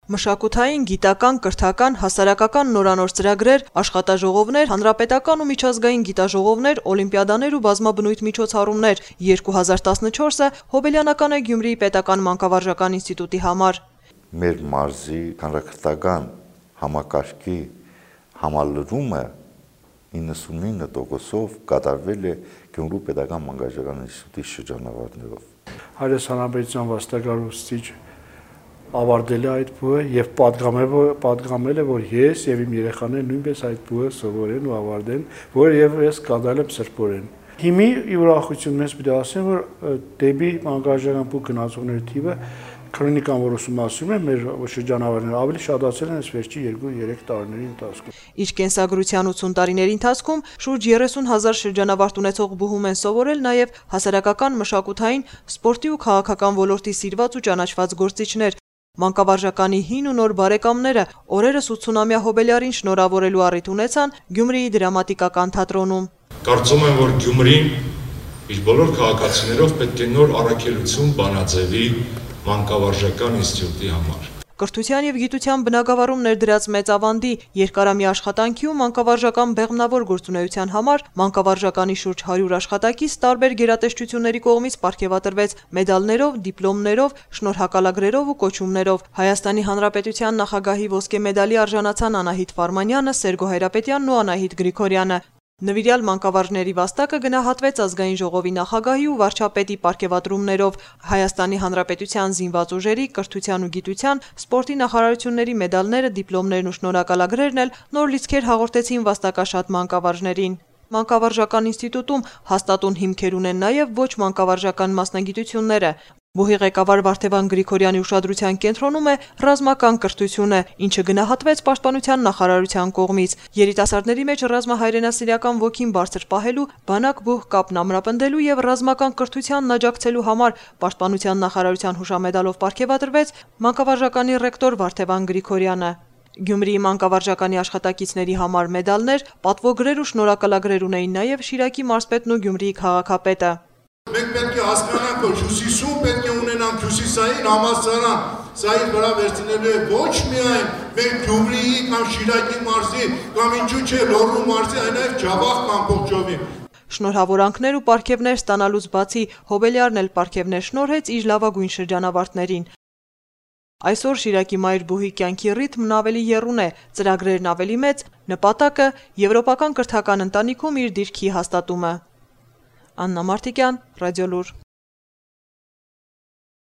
Մշակութային, գիտական, կրթական, հասարակական նորանոր ծրագրեր, աշխատաժողովներ, հանրապետական ու միջազգային գիտաժողովներ, օլիմպիադաներ ու բազմաբնույթ միջոցառումներ 2014-ը հոբելյանական է Գյումրիի պետական մանկավարժական ինստիտուտի համար։ Մեր մարզի հանրաքրթական համակարգի համալրումը 99%-ով կատարվել է Գյումրու պետական մանկավարժական ինստիտուտի շրջանավարտներով։ Հայրս հանրապետության վաստակար ուսուցիչ ավարտել է այդ բուհը եւ պատգամել է, որ ես եւ իմ երեխաները նույնպես այդ բուհը սովորեն ու ավարտեն, որ եւ ես կատարել եմ սրբորեն։ Հիմի ուրախություն մեզ պիտի ասեմ, որ դեպի մանկավարժական բուհ գնացողների թիվը քրոնիկան որ ուսումնասիրում է մեր շրջանավարտները ավելի շատացել են այս վերջի 2-3 տարիների ընթացքում։ Իր կենսագրության 80 տարիների ընթացքում շուրջ 30,000 շրջանավարտ ունեցող բուհում են սովորել նաև հասարակական, մշակութային, սպորտի ու քաղաքական ոլորտի սիրված ու ճանաչված գործիչներ։ Մանկավարժականի հին ու նոր բարեկամները օրերս 80-ամյա հոբելյարին շնորհավորելու առիթ ունեցան Գյումրիի դրամատիկական թատրոնում։ Կարծում եմ, որ Գյումրին իր բոլոր քաղաքացիներով պետք է նոր առաքելություն բանաձևի մանկավարժական ինստիտուտի համար։ Կրթության եւ գիտության բնագավառում ներդրած մեծ ավանդի, երկարամյա աշխատանքի ու մանկավարժական բեղմնավոր գործունեության համար մանկավարժականի շուրջ 100 աշխատակից տարբեր գերատեսչությունների կողմից պարգևատրվեց մեդալներով, դիպլոմներով, շնորհակալագրերով ու կոչումներով։ Հայաստանի Հանրապետության նախագահի ոսկե մեդալի արժանացան Անահիտ Ֆարմանյանը, Սերգո Հայրապետյանն ու Անահիտ Գրիգորյանը։ Նվիրյալ մանկավարժների վաստակը գնահատվեց ազգային ժողովի նախագահի ու վարչապետի պարգևատրումներով, Հայաստանի Հանրապետության զինված ուժերի, կրթության ու գիտության, սպորտի նախարարությունների մեդալները, դիպլոմներն ու շնորհակալագրերն էլ նոր լիցքեր հաղորդեցին վաստակաշատ մանկավարժներին։ Մանկավարժական ինստիտուտում հաստատուն հիմքեր ունեն նաև ոչ մանկավարժական մասնագիտությունները։ Բուհի ղեկավար Վարդևան Գրիգորյանի ուշադրության կենտրոնում է ռազմական կրթությունը, ինչը գնահատվեց Պաշտպանության նախարարության կողմից։ Երիտասարդների մեջ ռազմահայրենասիրական ոգին բարձր պահելու, բանակ-բուհ կապն ամրապնդելու եւ ռազմական կրթությանն աջակցելու համար Պաշտպանության նախարարության հուշամեդալով պարգևատրվեց մանկավարժականի ռեկտոր Վարդևան Գրիգորյանը։ Գյումրիի մանկավարժականի աշխատակիցների համար մեդալներ, պատվոգրեր ու շնորհակալագրեր ունեին նաև Շիրակի մարզպետն ու Գյումրիի քաղաքապետը։ Մենք պետք է հասկանանք, որ Հյուսիսում պետք է ունենանք հյուսիսային համալսարան, սա իր վրա վերցնելու է ոչ միայն մեր Գյումրիի կամ Շիրակի մարզի կամ ինչու՞ չէ Լոռու մարզի, այլ նաև Ջավախ ամբողջովին։ Շնորհավորանքներ ու պարգևներ ստանալուց բացի հոբելյարն էլ պարգևներ շնորհեց իր լավագույն շրջանավարտներին։ Այսօր Շիրակի մայր բուհի կյանքի ռիթմն ավելի եռուն է, ծրագրերն ավելի մեծ, նպատակը եվրոպական կրթական ընտանիքում իր դիրքի հաստատումը։ Աննա Մարտիկյան, Ռադիոլուր։